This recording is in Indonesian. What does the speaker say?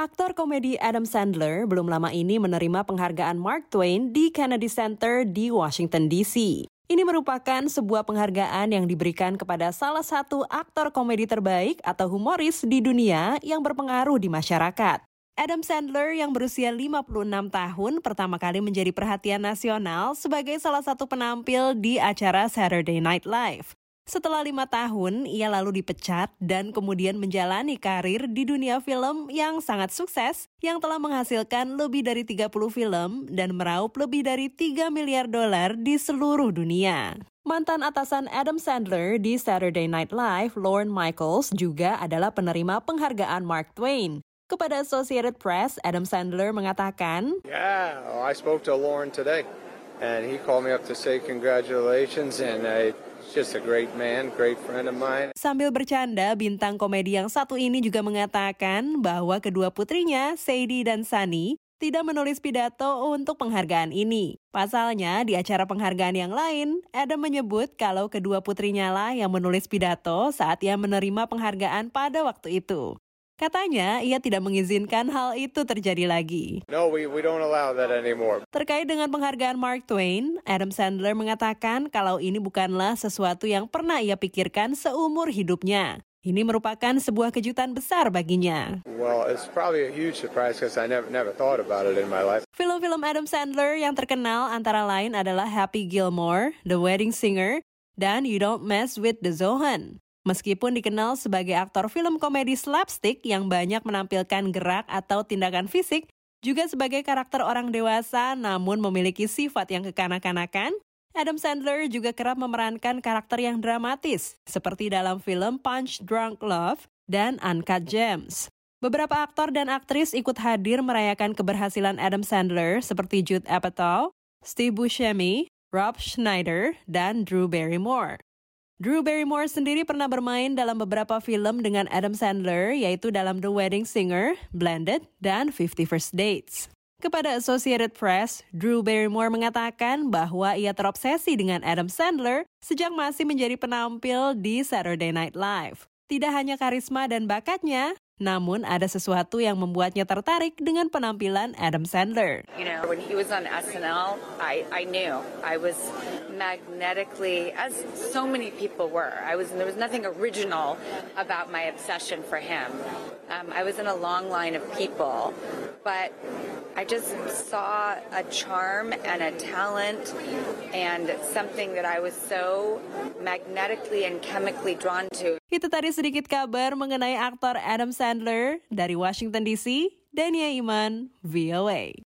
Aktor komedi Adam Sandler belum lama ini menerima penghargaan Mark Twain di Kennedy Center di Washington, D.C. Ini merupakan sebuah penghargaan yang diberikan kepada salah satu aktor komedi terbaik atau humoris di dunia yang berpengaruh di masyarakat. Adam Sandler yang berusia 56 tahun pertama kali menjadi perhatian nasional sebagai salah satu penampil di acara Saturday Night Live. Setelah 5 tahun, ia lalu dipecat dan kemudian menjalani karir di dunia film yang sangat sukses yang telah menghasilkan lebih dari 30 film dan meraup lebih dari $3 miliar di seluruh dunia. Mantan atasan Adam Sandler di Saturday Night Live, Lorne Michaels, juga adalah penerima penghargaan Mark Twain. Kepada Associated Press, Adam Sandler mengatakan, I spoke to Lorne today and he called me up to say congratulations and just a great man, great friend of mine. Sambil bercanda, bintang komedi yang satu ini juga mengatakan bahwa kedua putrinya, Sadie dan Sunny, tidak menulis pidato untuk penghargaan ini. Pasalnya, di acara penghargaan yang lain, Adam menyebut kalau kedua putrinya lah yang menulis pidato saat ia menerima penghargaan pada waktu itu. Katanya, ia tidak mengizinkan hal itu terjadi lagi. No, we don't allow that anymore. Terkait dengan penghargaan Mark Twain, Adam Sandler mengatakan kalau ini bukanlah sesuatu yang pernah ia pikirkan seumur hidupnya. Ini merupakan sebuah kejutan besar baginya. Well, it's probably a huge surprise because I never thought about it in my life. Film-film Adam Sandler yang terkenal antara lain adalah Happy Gilmore, The Wedding Singer, dan You Don't Mess with the Zohan. Meskipun dikenal sebagai aktor film komedi slapstick yang banyak menampilkan gerak atau tindakan fisik, juga sebagai karakter orang dewasa namun memiliki sifat yang kekanak-kanakan, Adam Sandler juga kerap memerankan karakter yang dramatis, seperti dalam film Punch Drunk Love dan Uncut Gems. Beberapa aktor dan aktris ikut hadir merayakan keberhasilan Adam Sandler seperti Judd Apatow, Steve Buscemi, Rob Schneider, dan Drew Barrymore. Drew Barrymore sendiri pernah bermain dalam beberapa film dengan Adam Sandler, yaitu dalam The Wedding Singer, Blended, dan 50 First Dates. Kepada Associated Press, Drew Barrymore mengatakan bahwa ia terobsesi dengan Adam Sandler sejak masih menjadi penampil di Saturday Night Live. Tidak hanya karisma dan bakatnya, namun ada sesuatu yang membuatnya tertarik dengan penampilan Adam Sandler. You know, when he was on SNL, I knew I was magnetically, as so many people were. There was nothing original about my obsession for him. I was in a long line of people, but I just saw a charm and a talent and something that I was so magnetically and chemically drawn to. Itu tadi sedikit kabar mengenai aktor Adam Sandler dari Washington DC, Dania Iman, VOA.